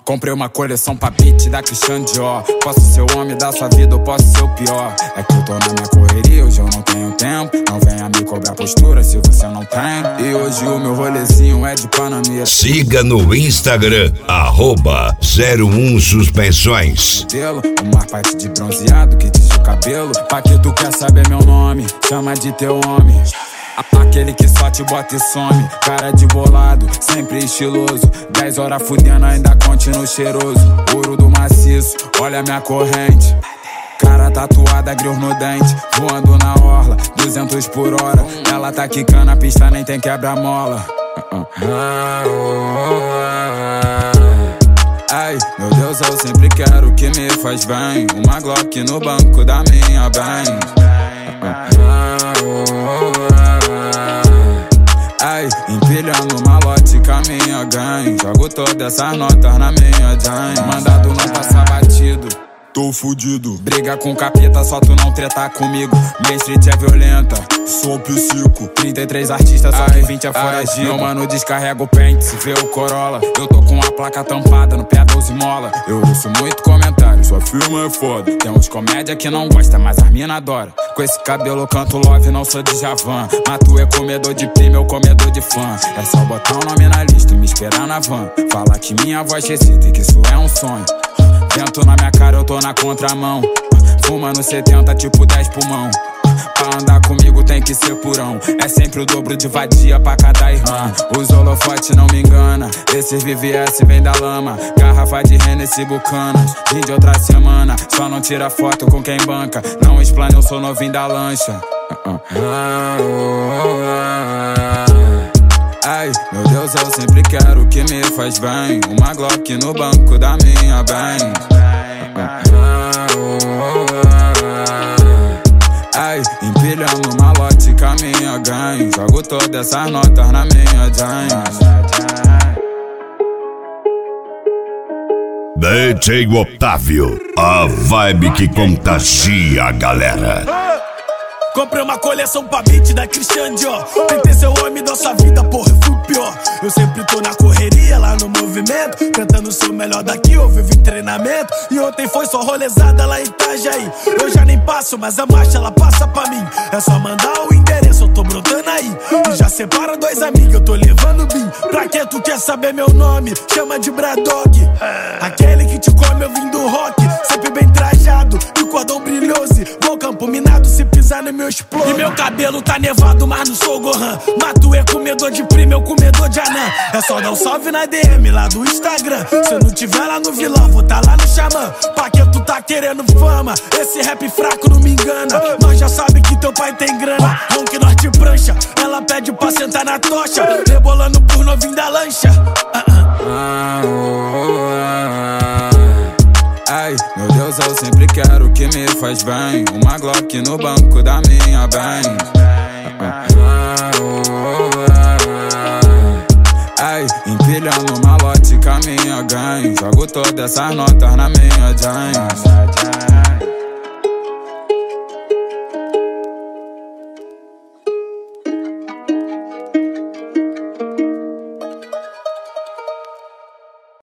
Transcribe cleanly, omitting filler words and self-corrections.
Comprei uma coleção pra beat da Christian Dior. Posso ser o homem da sua vida ou posso ser o pior. É que eu tô na minha correria, hoje eu não tenho tempo. Não venha me cobrar postura se você não tem. E hoje o meu rolezinho é de Panamera. Siga no Instagram, @01 Suspensões. Uma parte de bronzeado que diz o cabelo. Pra que tu quer saber meu nome? Chama de teu homem. Aquele que só te bota e some. Cara de bolado, sempre estiloso. 10 horas fudendo, ainda continuo cheiroso. Ouro do maciço, olha minha corrente. Cara tatuada, grilos no dente. Voando na orla, 200 por hora. Ela tá quicando a pista, nem tem quebra-mola. Ai, meu Deus, eu sempre quero o que me faz bem. Uma Glock no banco da minha bem. Ai, empilhando malote com a minha gang. Jogo todas essas notas na minha jam. Mandado não passar batido, tô fudido. Briga com capeta, só tu não tretar comigo. Minha street é violenta, sou psico. 33 artistas, só que 20 é foragido. Meu mano descarrega o pente, se vê o Corolla. Eu tô com a placa tampada no pé 12 mola. Eu ouço muito comentário, sua firma é foda. Tem uns comédia que não gosta, mas as mina adora. Com esse cabelo eu canto love, não sou de Javan. Mas tu é comedor de prima, eu comedor de fã. É só botar o nome na lista e me esperar na van. Falar que minha voz recita e que isso é um sonho. Vento na minha cara, eu tô na contramão. Fumando 70, tipo 10 pulmão. Pra andar comigo tem que ser purão. É sempre o dobro de vadia pra cada irmã. Os holofotes não me engana. Esses VVS vem da lama. Garrafa de Hennessy Bucanas. Vim de outra semana, só não tira foto com quem banca. Não explana, eu sou novinho da lancha. Ai, meu Deus, eu sempre quero o que me faz bem. Uma Glock no banco da minha bem. Ai, empilhando malote com a minha gang. Jogo todas essas notas na minha jam. DJ Otávio, a vibe que contagia a galera. Comprei uma coleção pra beat da Christian Dior. Tentei ser o homem da sua vida, porra, eu fui pior. Eu sempre tô na correria, lá no movimento, tentando ser o melhor daqui, eu vivo em treinamento. E ontem foi só rolezada lá em Itajaí. Eu já nem passo, mas a marcha ela passa pra mim. É só mandar o endereço, eu tô brotando aí. E já separa 2 amigos, eu tô levando bim. Pra que tu quer saber meu nome? Chama de Bradog. Aquele que te come, eu vim do rock. Sempre bem trajado, de cordão brilhoso. Vou campo minado, se pisar no meu explode. E meu cabelo tá nevado, mas não sou Gohan. Mas tu é comedor de prima, eu comedor de anã. É só dar um salve na DM lá do Instagram. Se eu não tiver lá no vilão, vou tá lá no Xamã. Pra que tu tá querendo fama? Esse rap fraco não me engana. Nós já sabe que teu pai tem grana. Não que nós te prancha, ela pede pra sentar na tocha. Rebolando por novinho da lancha. Ai, meu Deus, eu sempre quero o que me faz bem. Uma Glock no banco da minha bem. Ai, empilhando malote com a minha gang. Jogo todas essas notas na minha jam.